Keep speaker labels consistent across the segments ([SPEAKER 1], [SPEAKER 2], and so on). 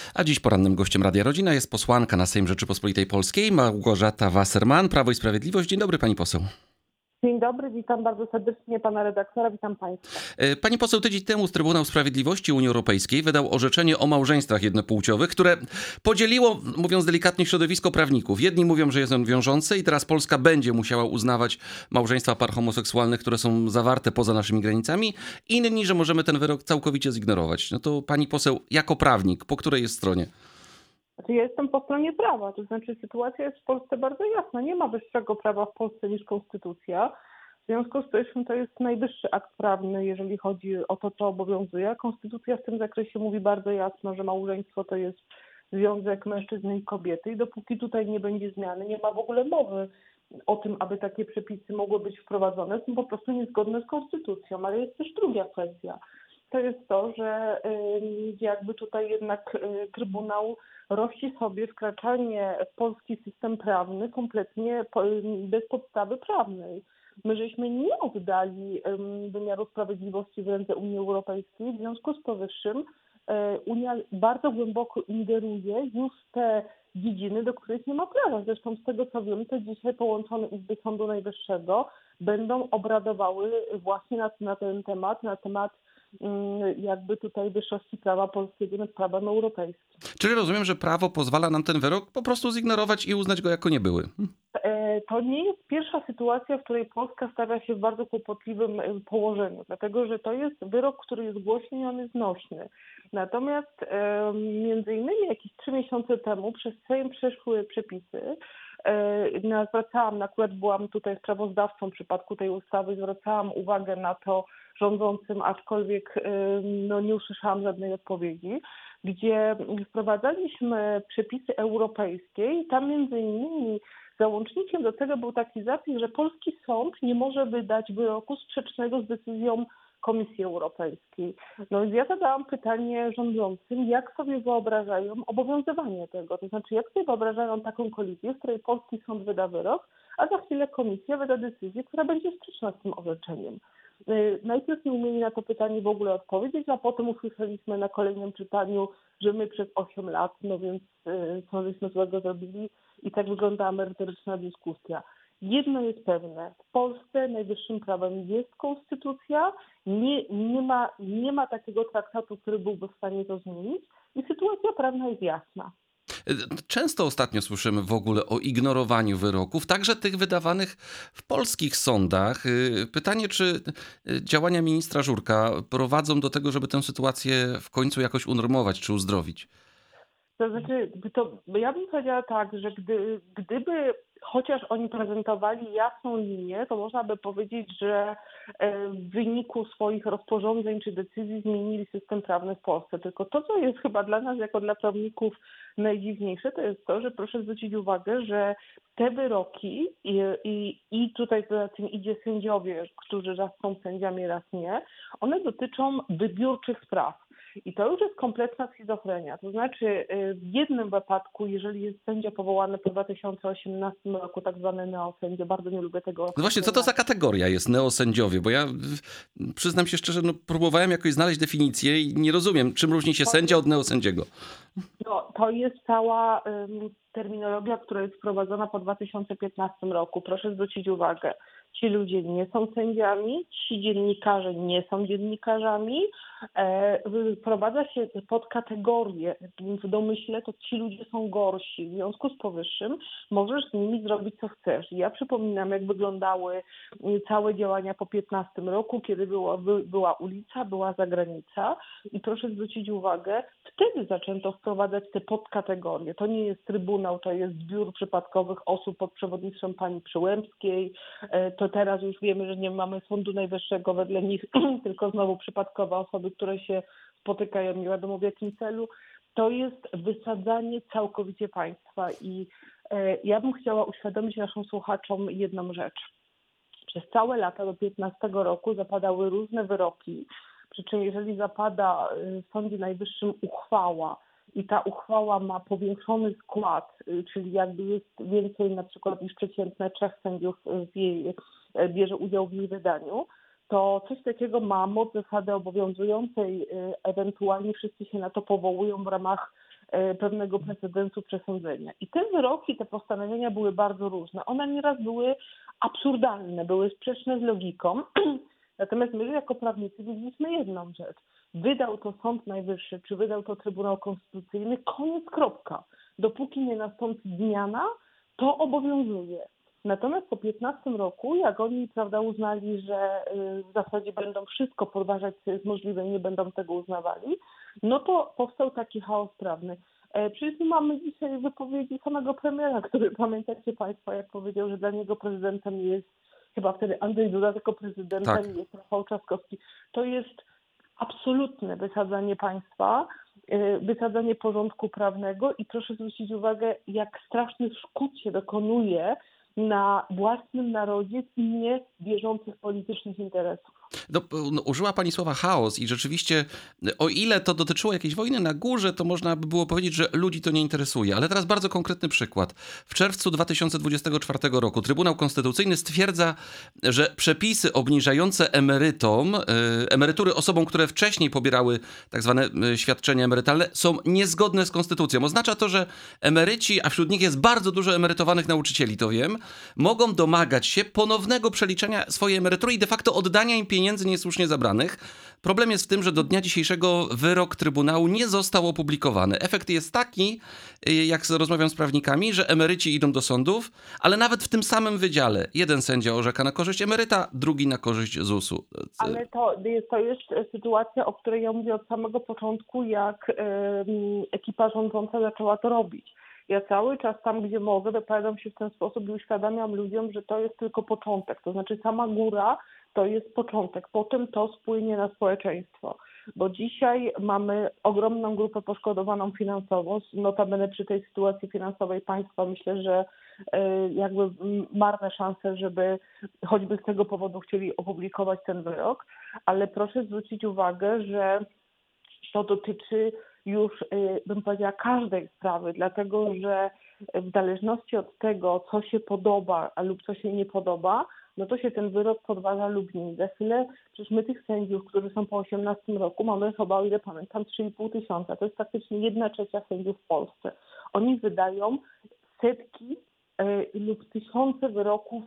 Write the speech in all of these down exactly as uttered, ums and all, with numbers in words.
[SPEAKER 1] A dziś porannym gościem Radia Rodzina jest posłanka na Sejm Rzeczypospolitej Polskiej Małgorzata Wassermann, Prawo i Sprawiedliwość. Dzień dobry, pani poseł.
[SPEAKER 2] Dzień dobry, witam bardzo serdecznie pana redaktora, witam państwa.
[SPEAKER 1] Pani poseł, tydzień temu Trybunał Sprawiedliwości Unii Europejskiej wydał orzeczenie o małżeństwach jednopłciowych, które podzieliło, mówiąc delikatnie, środowisko prawników. Jedni mówią, że jest on wiążący i teraz Polska będzie musiała uznawać małżeństwa par homoseksualnych, które są zawarte poza naszymi granicami. Inni, że możemy ten wyrok całkowicie zignorować. No to pani poseł, jako prawnik, po której jest stronie?
[SPEAKER 2] Znaczy, ja jestem po stronie prawa, to znaczy sytuacja jest w Polsce bardzo jasna. Nie ma wyższego prawa w Polsce niż konstytucja. W związku z tym to jest najwyższy akt prawny, jeżeli chodzi o to, co obowiązuje. Konstytucja w tym zakresie mówi bardzo jasno, że małżeństwo to jest związek mężczyzny i kobiety i dopóki tutaj nie będzie zmiany, nie ma w ogóle mowy o tym, aby takie przepisy mogły być wprowadzone, są po prostu niezgodne z konstytucją. Ale jest też druga kwestia. To jest to, że jakby tutaj jednak Trybunał rości sobie wkraczanie w polski system prawny kompletnie bez podstawy prawnej. My żeśmy nie oddali wymiaru sprawiedliwości w ręce Unii Europejskiej, w związku z powyższym Unia bardzo głęboko ingeruje już w te dziedziny, do których nie ma prawa. Zresztą z tego co wiem, to dzisiaj połączone Izby Sądu Najwyższego będą obradowały właśnie na, na ten temat, na temat jakby tutaj wyższości prawa polskiego nad prawem europejskim.
[SPEAKER 1] Czyli rozumiem, że prawo pozwala nam ten wyrok po prostu zignorować i uznać go jako niebyły.
[SPEAKER 2] To nie jest pierwsza sytuacja, w której Polska stawia się w bardzo kłopotliwym położeniu, dlatego że to jest wyrok, który jest głośny i on jest nośny. Natomiast między innymi jakieś trzy miesiące temu przez Sejm przeszły przepisy. No, zwracałam, akurat byłam tutaj sprawozdawcą w przypadku tej ustawy, zwracałam uwagę na to rządzącym, aczkolwiek no, nie usłyszałam żadnej odpowiedzi, gdzie wprowadzaliśmy przepisy europejskie i tam między innymi załącznikiem do tego był taki zapis, że polski sąd nie może wydać wyroku sprzecznego z decyzją Komisji Europejskiej. No więc ja zadałam pytanie rządzącym, jak sobie wyobrażają obowiązywanie tego, to znaczy jak sobie wyobrażają taką kolizję, w której polski sąd wyda wyrok, a za chwilę komisja wyda decyzję, która będzie sprzeczna z tym orzeczeniem. Najpierw nie umieli na to pytanie w ogóle odpowiedzieć, a potem usłyszeliśmy na kolejnym czytaniu, że my przez osiem lat, no więc co żeśmy złego zrobili i tak wygląda merytoryczna dyskusja. Jedno jest pewne, w Polsce najwyższym prawem jest konstytucja, nie, nie, ma, nie ma takiego traktatu, który byłby w stanie to zmienić i sytuacja prawna jest jasna.
[SPEAKER 1] Często ostatnio słyszymy w ogóle o ignorowaniu wyroków, także tych wydawanych w polskich sądach. Pytanie, czy działania ministra Żurka prowadzą do tego, żeby tę sytuację w końcu jakoś unormować czy uzdrowić?
[SPEAKER 2] To znaczy, to ja bym powiedziała tak, że gdy, gdyby chociaż oni prezentowali jasną linię, to można by powiedzieć, że w wyniku swoich rozporządzeń czy decyzji zmienili system prawny w Polsce. Tylko to, co jest chyba dla nas, jako dla prawników najdziwniejsze, to jest to, że proszę zwrócić uwagę, że te wyroki i, i, i tutaj za tym idzie sędziowie, którzy raz są sędziami, raz nie, one dotyczą wybiórczych spraw. I to już jest kompletna schizofrenia. To znaczy w jednym wypadku, jeżeli jest sędzia powołany po dwa tysiące osiemnastym roku, tak zwany neosędzia, bardzo nie lubię tego.
[SPEAKER 1] No właśnie, co to za kategoria jest neosędziowie? Bo ja przyznam się szczerze, no, próbowałem jakoś znaleźć definicję i nie rozumiem, czym różni się sędzia od neosędziego.
[SPEAKER 2] No, to jest cała um, terminologia, która jest wprowadzona po dwa tysiące piętnastym roku. Proszę zwrócić uwagę. Ci ludzie nie są sędziami, ci dziennikarze nie są dziennikarzami. E, wprowadza się pod kategorię, w domyśle to ci ludzie są gorsi. W związku z powyższym możesz z nimi zrobić co chcesz. Ja przypominam, jak wyglądały całe działania po piętnastym roku, kiedy było, by, była ulica, była zagranica i proszę zwrócić uwagę, wtedy zaczęto wprowadzać te podkategorie. To nie jest trybunał, to jest zbiór przypadkowych osób pod przewodnictwem pani Przyłębskiej. E, to teraz już wiemy, że nie mamy Sądu Najwyższego wedle nich, tylko znowu przypadkowe osoby, które się spotykają nie wiadomo w jakim celu. To jest wysadzanie całkowicie państwa i e, ja bym chciała uświadomić naszym słuchaczom jedną rzecz. Przez całe lata do piętnastego roku zapadały różne wyroki, przy czym jeżeli zapada w Sądzie Najwyższym uchwała i ta uchwała ma powiększony skład, czyli jakby jest więcej na przykład niż przeciętne trzech sędziów w jej, bierze udział w jej wydaniu, to coś takiego ma moc zasady obowiązującej, ewentualnie wszyscy się na to powołują w ramach e, pewnego precedensu przesądzenia. I te wyroki, te postanowienia były bardzo różne. One nieraz były absurdalne, były sprzeczne z logiką. Natomiast my jako prawnicy widzieliśmy jedną rzecz. Wydał to Sąd Najwyższy, czy wydał to Trybunał Konstytucyjny, koniec, kropka. Dopóki nie nastąpi zmiana, to obowiązuje. Natomiast po piętnastym roku, jak oni, prawda, uznali, że y, w zasadzie będą wszystko podważać, co jest możliwe i nie będą tego uznawali, no to powstał taki chaos prawny. E, Przecież my mamy dzisiaj wypowiedzi samego premiera, który, pamiętacie Państwo, jak powiedział, że dla niego prezydentem jest chyba wtedy Andrzej Duda, tylko
[SPEAKER 1] Tak.
[SPEAKER 2] prezydentem jest Rafał Trzaskowski. To jest absolutne wysadzanie państwa, y, wysadzanie porządku prawnego i proszę zwrócić uwagę, jak strasznych szkód się dokonuje na własnym narodzie w imię bieżących politycznych interesów.
[SPEAKER 1] No, no, użyła pani słowa chaos i rzeczywiście, o ile to dotyczyło jakiejś wojny na górze, to można by było powiedzieć, że ludzi to nie interesuje. Ale teraz bardzo konkretny przykład. W czerwcu dwa tysiące dwudziestego czwartego roku Trybunał Konstytucyjny stwierdza, że przepisy obniżające emerytom, y, emerytury osobom, które wcześniej pobierały tak zwane y, świadczenia emerytalne, są niezgodne z konstytucją. Oznacza to, że emeryci, a wśród nich jest bardzo dużo emerytowanych nauczycieli, to wiem, mogą domagać się ponownego przeliczenia swojej emerytury i de facto oddania im pieniędzy niesłusznie zabranych. Problem jest w tym, że do dnia dzisiejszego wyrok Trybunału nie został opublikowany. Efekt jest taki, jak rozmawiam z prawnikami, że emeryci idą do sądów, ale nawet w tym samym wydziale jeden sędzia orzeka na korzyść emeryta, drugi na korzyść zusu.
[SPEAKER 2] Ale to jest, to jest sytuacja, o której ja mówię od samego początku, jak em, ekipa rządząca zaczęła to robić. Ja cały czas tam, gdzie mogę, wypowiadam się w ten sposób i uświadamiam ludziom, że to jest tylko początek. To znaczy sama góra to jest początek. Potem to spłynie na społeczeństwo. Bo dzisiaj mamy ogromną grupę poszkodowaną finansowo. Notabene przy tej sytuacji finansowej państwa myślę, że e, jakby marne szanse, żeby choćby z tego powodu chcieli opublikować ten wyrok. Ale proszę zwrócić uwagę, że to dotyczy już, bym powiedziała, każdej sprawy, dlatego że w zależności od tego, co się podoba lub co się nie podoba, no to się ten wyrok podważa lub nie. Za chwilę, przecież my tych sędziów, którzy są po osiemnastym roku, mamy chyba, o ile pamiętam, trzy i pół tysiąca. To jest praktycznie jedna trzecia sędziów w Polsce. Oni wydają setki y, lub tysiące wyroków,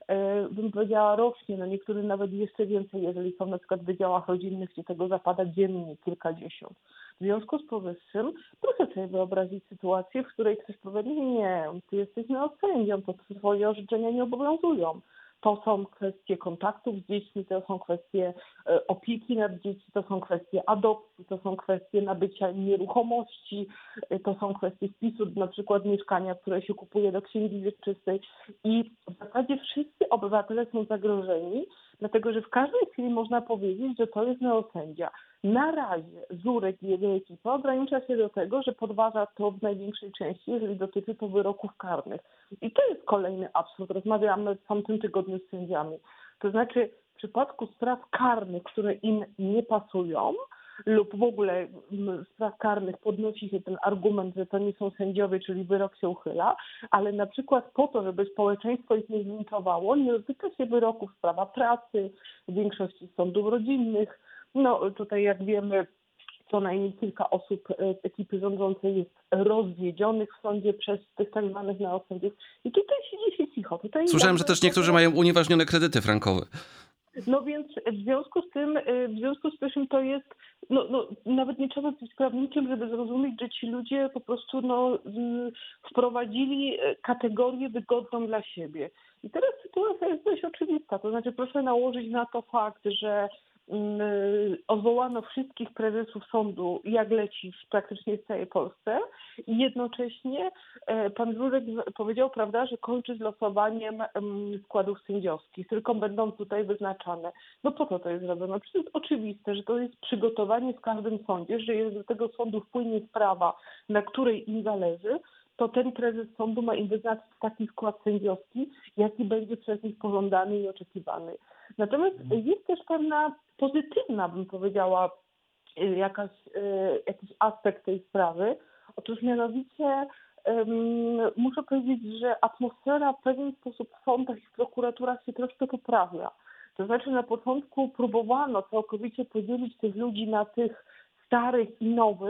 [SPEAKER 2] y, bym powiedziała, rocznie, no niektórzy nawet jeszcze więcej, jeżeli są na przykład w wydziałach rodzinnych, gdzie tego zapada dziennie kilkadziesiąt. W związku z powyższym proszę sobie wyobrazić sytuację, w której ktoś powie, nie, ty jesteś neosędzią, to twoje orzeczenia nie obowiązują. To są kwestie kontaktów z dziećmi, to są kwestie e, opieki nad dziećmi, to są kwestie adopcji, to są kwestie nabycia nieruchomości, e, to są kwestie wpisu na przykład mieszkania, które się kupuje do księgi wieczystej. I w zasadzie wszyscy obywatele są zagrożeni, dlatego że w każdej chwili można powiedzieć, że to jest neosędzia. Na razie Żurek i jego ekipa ogranicza się do tego, że podważa to w największej części, jeżeli dotyczy to wyroków karnych. I to jest kolejny absurd. Rozmawiamy w tamtym tygodniu z sędziami. To znaczy w przypadku spraw karnych, które im nie pasują, lub w ogóle spraw karnych podnosi się ten argument, że to nie są sędziowie, czyli wyrok się uchyla, ale na przykład po to, żeby społeczeństwo ich nie zlinczowało, nie dotyka się wyroków w prawa pracy, w większości sądów rodzinnych. No tutaj jak wiemy, co najmniej kilka osób z ekipy rządzącej jest rozwiedzionych w sądzie przez tych tak zwanych neosędziów. I tutaj siedzi się cicho. Tutaj
[SPEAKER 1] Słyszałem, że też niektórzy mają unieważnione kredyty frankowe.
[SPEAKER 2] No więc w związku z tym, w związku z tym to jest, no, no nawet nie trzeba być prawnikiem, żeby zrozumieć, że ci ludzie po prostu no, wprowadzili kategorię wygodną dla siebie. I teraz sytuacja jest dość oczywista, to znaczy proszę nałożyć na to fakt, że odwołano wszystkich prezesów sądu, jak leci w praktycznie w całej Polsce i jednocześnie pan Żurek powiedział, prawda, że kończy z losowaniem składów sędziowskich, tylko będą tutaj wyznaczane. No po co to jest zrobione? Przecież jest oczywiste, że to jest przygotowanie w każdym sądzie, że jeżeli do tego sądu wpłynie sprawa, na której im zależy, to ten prezes sądu ma im wyznaczyć taki skład sędziowski, jaki będzie przez nich pożądany i oczekiwany. Natomiast jest też pewna pozytywna, bym powiedziała, jakaś, jakiś aspekt tej sprawy. Otóż mianowicie um, muszę powiedzieć, że atmosfera w pewien sposób w sądach i w prokuraturach się troszkę poprawia. To znaczy na początku próbowano całkowicie podzielić tych ludzi na tych starych i nowych,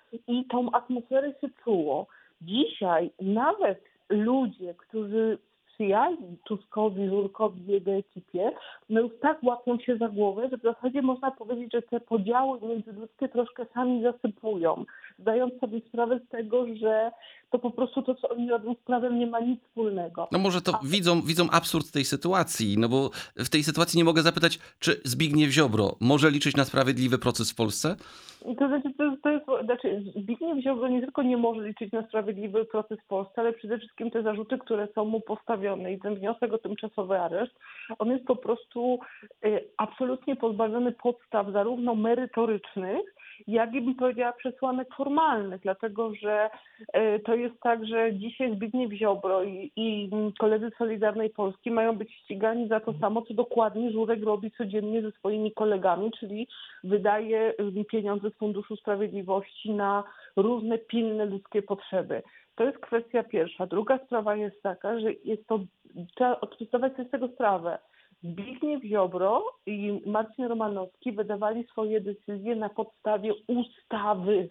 [SPEAKER 2] i tą atmosferę się czuło. Dzisiaj nawet ludzie, którzy sprzyjali Tuskowi, Żurkowi w jego ekipie, no już tak łapią się za głowę, że w zasadzie można powiedzieć, że te podziały międzyludzkie troszkę sami zasypują, zdając sobie sprawę z tego, że to po prostu to, co oni robią z prawem, nie ma nic wspólnego.
[SPEAKER 1] No może to
[SPEAKER 2] A
[SPEAKER 1] widzą, widzą absurd tej sytuacji, no bo w tej sytuacji nie mogę zapytać, czy Zbigniew Ziobro może liczyć na sprawiedliwy proces w Polsce?
[SPEAKER 2] To znaczy, to, to jest, znaczy Zbigniew Ziobro nie tylko nie może liczyć na sprawiedliwy proces w Polsce, ale przede wszystkim te zarzuty, które są mu postawione i ten wniosek o tymczasowy areszt, on jest po prostu y, absolutnie pozbawiony podstaw zarówno merytorycznych, jak i bym powiedziała przesłanek formalnych, dlatego że y, to jest tak, że dzisiaj Zbigniew Ziobro i, i koledzy z Solidarnej Polski mają być ścigani za to samo, co dokładnie Żurek robi codziennie ze swoimi kolegami, czyli wydaje y, pieniądze z Funduszu Sprawiedliwości na różne pilne ludzkie potrzeby. To jest kwestia pierwsza. Druga sprawa jest taka, że jest to, trzeba zdawać sobie z tego sprawę. Zbigniew Ziobro i Marcin Romanowski wydawali swoje decyzje na podstawie ustawy.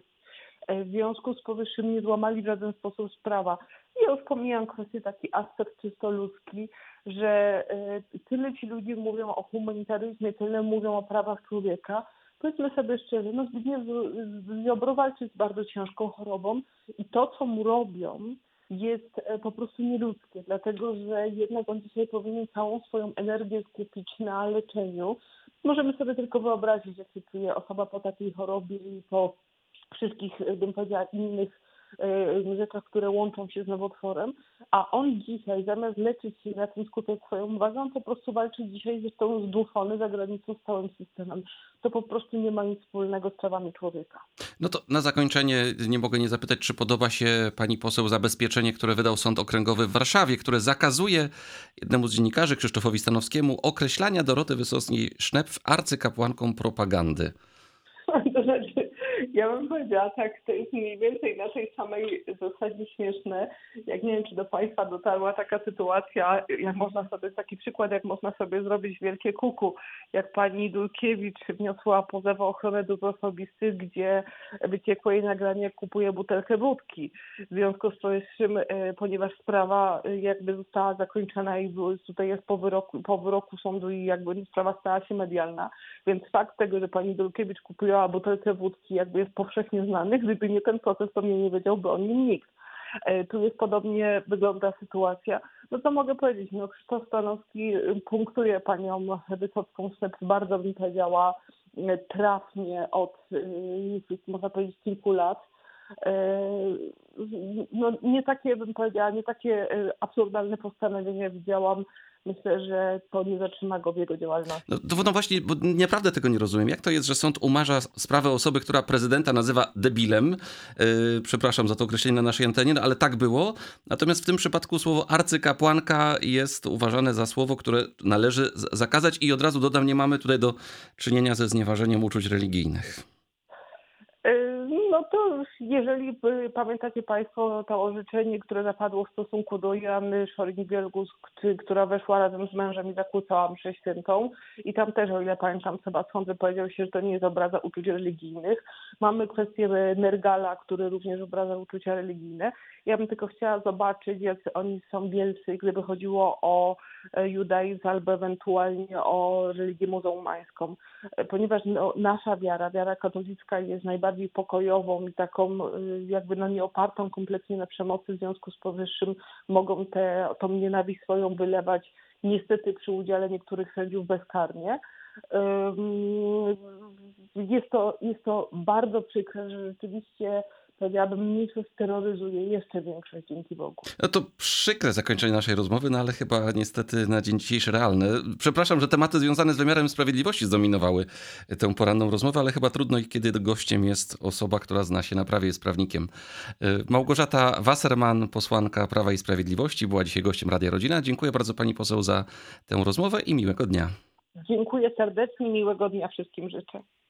[SPEAKER 2] W związku z powyższym nie złamali w żaden sposób prawa. Ja już pomijam kwestię taki aspekt czysto ludzki, że tyle ci ludzie mówią o humanitaryzmie, tyle mówią o prawach człowieka. Powiedzmy sobie szczerze, no Zbigniew Ziobro walczy z bardzo ciężką chorobą i to, co mu robią, jest po prostu nieludzkie, dlatego że jednak on dzisiaj powinien całą swoją energię skupić na leczeniu. Możemy sobie tylko wyobrazić, jak się czuje osoba po takiej chorobie i po wszystkich, bym powiedziała, innych rzeczach, które łączą się z nowotworem, a on dzisiaj zamiast leczyć się na tym skupiać swoją uwagę, on po prostu walczy dzisiaj zresztą zduszony za granicą z całym systemem. To po prostu nie ma nic wspólnego z prawami człowieka.
[SPEAKER 1] No to na zakończenie nie mogę nie zapytać, czy podoba się pani poseł zabezpieczenie, które wydał Sąd Okręgowy w Warszawie, które zakazuje jednemu z dziennikarzy, Krzysztofowi Stanowskiemu, określania Doroty Wysockiej-Sznep arcykapłanką propagandy.
[SPEAKER 2] To znaczy, ja bym powiedziała tak, to jest mniej więcej na tej samej zasadzie śmieszne, jak nie wiem, czy do Państwa dotarła taka sytuacja, jak można sobie, taki przykład, jak można sobie zrobić wielkie kuku, jak pani Dulkiewicz wniosła pozew o ochronę dóbr osobistych, gdzie wyciekło jej nagranie, jak kupuje butelkę wódki. W związku z powyższym, ponieważ sprawa jakby została zakończona i tutaj jest po wyroku, po wyroku sądu i jakby sprawa stała się medialna, więc fakt tego, że pani Dulkiewicz kupiła butelkę wódki, jakby jest powszechnie znany. Gdyby nie ten proces, to mnie nie wiedziałby o nim nikt. Tu jest podobnie wygląda sytuacja. No to mogę powiedzieć, no Krzysztof Stanowski punktuje panią Wysocką-Sznep bardzo, bym powiedziała, trafnie od, można powiedzieć, kilku lat. No nie takie, bym powiedziała, nie takie absurdalne postanowienia widziałam. Myślę, że to nie zatrzyma go w jego działalności.
[SPEAKER 1] No, to, no właśnie, bo naprawdę tego nie rozumiem. Jak to jest, że sąd umarza sprawę osoby, która prezydenta nazywa debilem? Yy, przepraszam za to określenie na naszej antenie, no, ale tak było. Natomiast w tym przypadku słowo arcykapłanka jest uważane za słowo, które należy z- zakazać i od razu dodam, nie mamy tutaj do czynienia ze znieważeniem uczuć religijnych.
[SPEAKER 2] No to jeżeli pamiętacie Państwo to orzeczenie, które zapadło w stosunku do Joanny Scheuring-Wielgus, która weszła razem z mężem i zakłócała mszę świętą i tam też, o ile pamiętam, chyba sąd powiedział się, że to nie jest obraza uczuć religijnych. Mamy kwestię Nergala, który również obraza uczucia religijne. Ja bym tylko chciała zobaczyć, jak oni są wielcy, gdyby chodziło o judaizm albo ewentualnie o religię muzułmańską. Ponieważ no, nasza wiara, wiara katolicka jest najbardziej pokojową i taką jakby no nie opartą kompletnie na przemocy, w związku z powyższym mogą tę tą nienawiść swoją wylewać niestety przy udziale niektórych sędziów bezkarnie. Jest to, jest to bardzo przykre, że rzeczywiście powiedziałabym, mniejszość terroryzuje jeszcze większość, dzięki Bogu.
[SPEAKER 1] No to przykre zakończenie naszej rozmowy, no ale chyba niestety na dzień dzisiejszy realne. Przepraszam, że tematy związane z wymiarem sprawiedliwości zdominowały tę poranną rozmowę, ale chyba trudno, kiedy gościem jest osoba, która zna się na prawie, jest prawnikiem. Małgorzata Wasserman, posłanka Prawa i Sprawiedliwości, była dzisiaj gościem Radia Rodzina. Dziękuję bardzo pani poseł za tę rozmowę i miłego dnia.
[SPEAKER 2] Dziękuję serdecznie, miłego dnia wszystkim życzę.